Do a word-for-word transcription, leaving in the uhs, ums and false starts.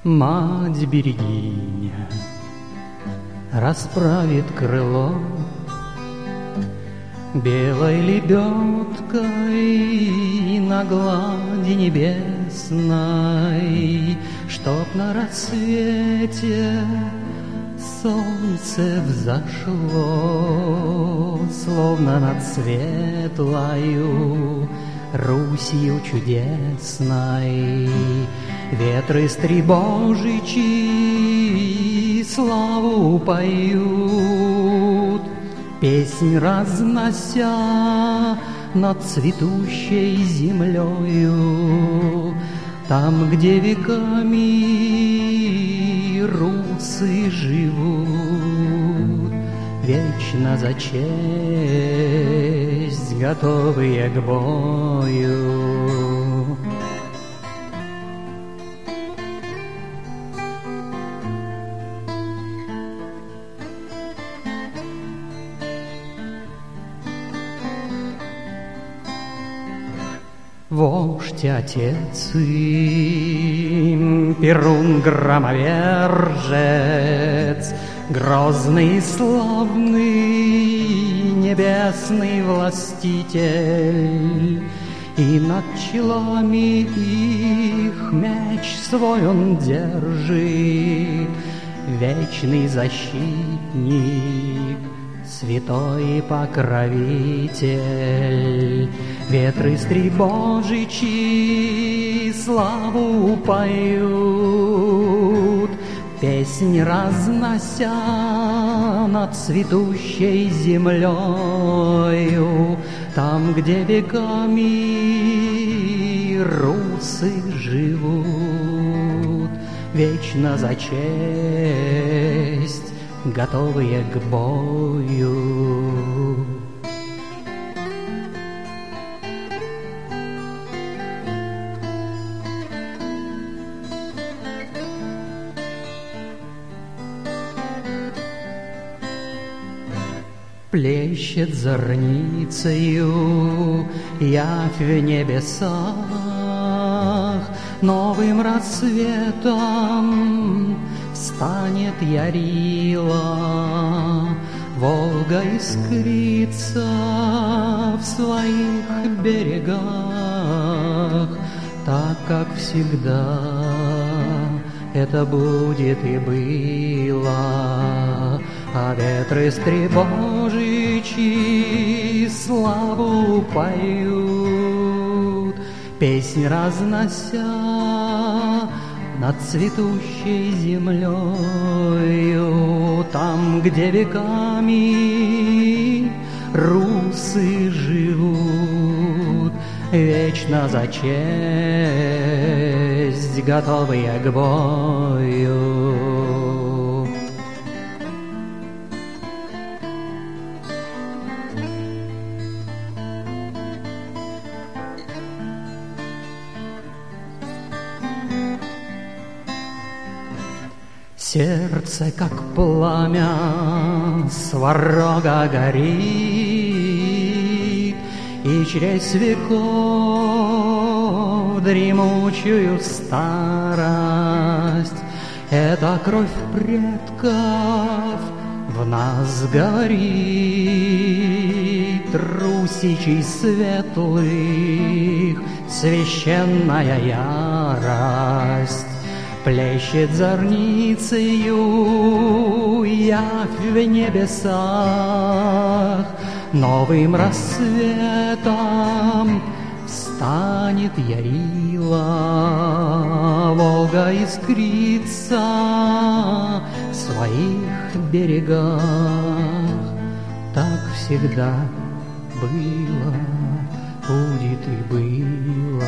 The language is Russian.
Мать-берегиня расправит крыло белой лебедкой на глади небесной, чтоб на рассвете солнце взошло, словно над светлою Русью чудесной. Ветры стребожичи славу поют, песнь разнося над цветущей землею. Там, где веками русы живут, вечно за честь готовые к бою. Вождь, отец им, Перун громовержец, грозный и славный, небесный властитель, и над челами их меч свой он держит, вечный защитник, святой покровитель. Ветры стребожичи славу поют, песнь разнося над цветущей землею. Там, где веками русы живут, вечно за честь готовые к бою. Плещет зорницею явь в небесах, новым рассветом встанет Ярила. Волга искрится в своих берегах, так, как всегда это будет и было. А ветры стребожичи славу поют, песнь разнося над цветущей землею. Там, где веками русы живут, вечно за честь готовые к бою. Сердце, как пламя, сварога горит, и чресть веков дремучую старость. Эта кровь предков в нас горит, русичей светлых священная ярость. Плещет зорницею явь в небесах, новым рассветом встанет Ярила. Волга искрится в своих берегах, так всегда было, будет и было.